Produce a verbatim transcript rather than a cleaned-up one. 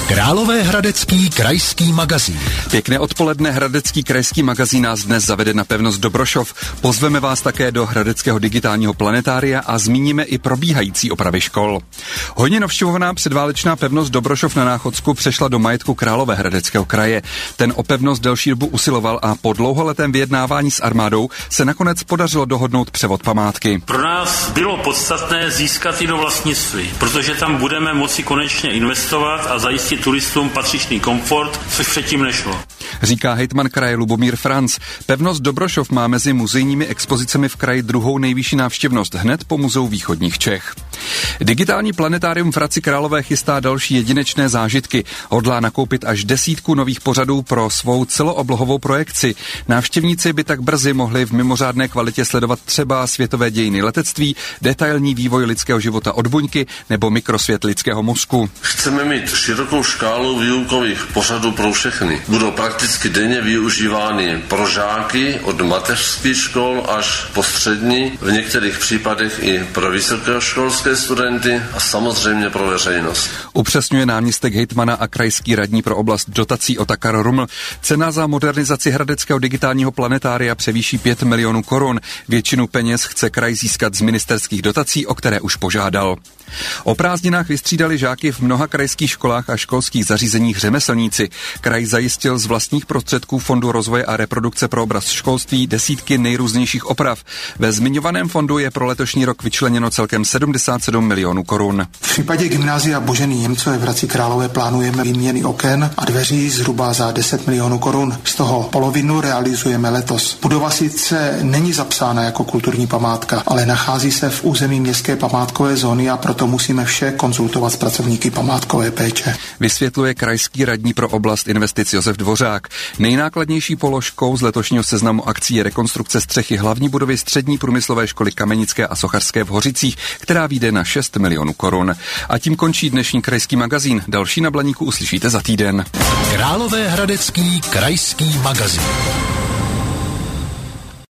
Královéhradecký krajský magazín. Pěkné odpoledne, Hradecký krajský magazín nás dnes zavede na pevnost Dobrošov. Pozveme vás také do Hradeckého digitálního planetária a zmíníme i probíhající opravy škol. Hojně navštěvovaná předválečná pevnost Dobrošov na Náchodsku přešla do majetku Královéhradeckého kraje. Ten o pevnost delší dobu usiloval a po dlouholetém vyjednávání s armádou se nakonec podařilo dohodnout převod památky. Pro nás bylo podstatné získat ji do vlastnictví, protože tam budeme moci konečně investovat a zajistit turistům patřičný komfort, což předtím nešlo. Říká hejtman kraje Lubomír Franc. Pevnost Dobrošov má mezi muzejními expozicemi v kraji druhou nejvyšší návštěvnost hned po Muzeu východních Čech. Digitální planetárium v Hradci Králové chystá další jedinečné zážitky. Hodlá nakoupit až desítku nových pořadů pro svou celooblohovou projekci. Návštěvníci by tak brzy mohli v mimořádné kvalitě sledovat třeba světové dějiny letectví, detailní vývoj lidského života od buňky nebo mikrosvět lidského mozku. Chceme mít širokou škálu výukových pořadů pro všechny. Budou prakticky denně využívány pro žáky od mateřských škol až po střední, v některých případech i pro vysokoškolské studenty a samozřejmě pro veřejnost. Upřesňuje náměstek hejtmana a krajský radní pro oblast dotací Otakar Ruml. Cena za modernizaci Hradeckého digitálního planetária převýší pět milionů korun. Většinu peněz chce kraj získat z ministerských dotací, o které už požádal. O prázdninách vystřídali žáky v mnoha krajských školách a školských zařízeních řemeslníci. Kraj zajistil z vlastních prostředků Fondu rozvoje a reprodukce pro oblast školství desítky nejrůznějších oprav. Ve zmiňovaném fondu je pro letošní rok vyčleněno celkem sedmdesát sedm milionů korun. V případě gymnázia Boženy Němcové v Hradci Králové plánujeme výměny oken a dveří zhruba za deset milionů korun. Z toho polovinu realizujeme letos. Budova sice není zapsána jako kulturní památka, ale nachází se v území městské památkové zóny a proto musíme vše konzultovat s pracovníky památkové péče. Vysvětluje krajský radní pro oblast investic Josef Dvořák. Nejnákladnější položkou z letošního seznamu akcí je rekonstrukce střechy hlavní budovy střední průmyslové školy Kamenické a Sochařské v Hořicích, která vyjde na šest milionů korun. A tím končí dnešní krajský magazín. Další na Blaníku uslyšíte za týden. Královéhradecký krajský magazín.